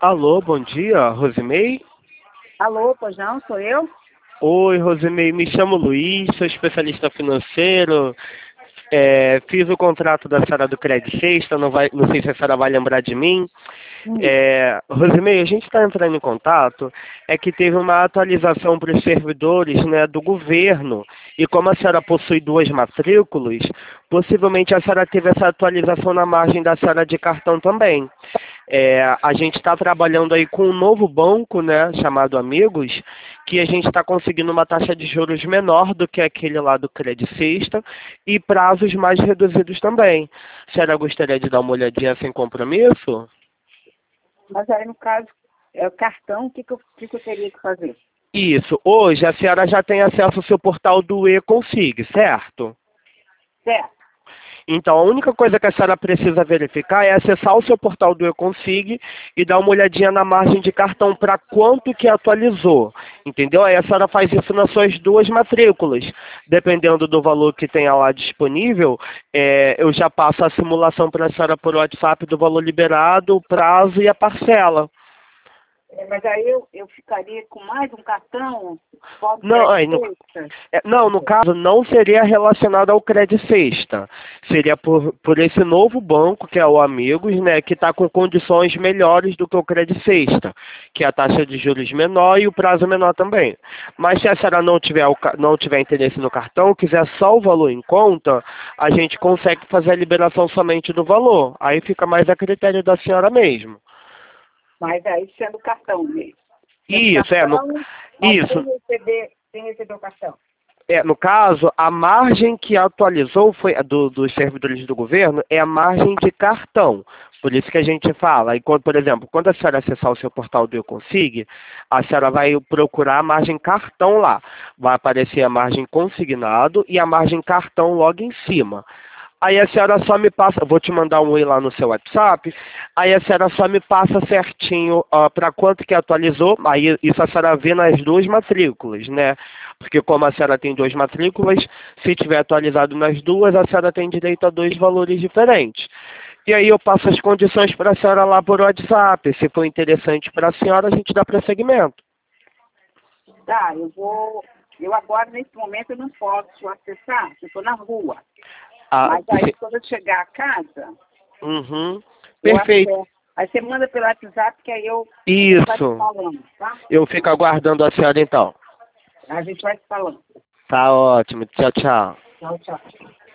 Alô, bom dia, Rosemei? Alô, pois não, sou eu? Oi, Rosemei, me chamo Luiz, sou especialista financeiro. Fiz o contrato da senhora do Credit Sexta, não sei se a senhora vai lembrar de mim. Hum. Rosemei, a gente está entrando em contato, é que teve uma atualização para os servidores, né, do governo, e como a senhora possui duas matrículas, possivelmente a senhora teve essa atualização na margem da senhora de cartão também. A gente está trabalhando aí com um novo banco, né, chamado Amigos, que a gente está conseguindo uma taxa de juros menor do que aquele lá do Credit Sexta e prazos mais reduzidos também. A senhora gostaria de dar uma olhadinha sem compromisso? Mas aí, no caso, é o cartão, o que que eu teria que fazer? Isso. Hoje a senhora já tem acesso ao seu portal do e-Config, certo? Certo. Então, a única coisa que a senhora precisa verificar é acessar o seu portal do e-Config e dar uma olhadinha na margem de cartão para quanto que atualizou, entendeu? Aí a senhora faz isso nas suas duas matrículas. Dependendo do valor que tenha lá disponível, eu já passo a simulação para a senhora por WhatsApp do valor liberado, o prazo e a parcela. Mas aí eu ficaria com mais um cartão, pobre Não, crédito extra. não, no caso não seria relacionado ao Credit Sexta. Seria por esse novo banco, que é o Amigos, né, que está com condições melhores do que o Credit Sexta, que é a taxa de juros menor e o prazo menor também. Mas se a senhora não tiver interesse no cartão, quiser só o valor em conta, a gente consegue fazer a liberação somente do valor. Aí fica mais a critério da senhora mesmo. Mas aí sendo cartão mesmo. Sendo Isso, cartão, mas isso. sem receber o cartão. No caso, a margem que atualizou foi dos servidores do governo é a margem de cartão. Por isso que a gente fala, enquanto, por exemplo, quando a senhora acessar o seu portal do Eu a senhora vai procurar a margem cartão lá. Vai aparecer a margem consignado e a margem cartão logo em cima. Aí a senhora só me passa, vou te mandar um oi lá no seu WhatsApp, aí a senhora só me passa certinho para quanto que atualizou, aí isso a senhora vê nas duas matrículas, né? Porque como a senhora tem duas matrículas, se tiver atualizado nas duas, a senhora tem direito a dois valores diferentes. E aí eu passo as condições para a senhora lá por WhatsApp, se for interessante para a senhora, a gente dá prosseguimento. Tá, eu agora, nesse momento, eu não posso acessar, eu estou na rua. Mas aí, quando eu chegar a casa, Uhum. eu Perfeito. acesso. Aí você manda pelo WhatsApp, que aí a gente vai se Isso. falando, tá? Eu fico aguardando a senhora então. A gente vai se falando. Tá ótimo. Tchau, tchau. Tchau, tchau.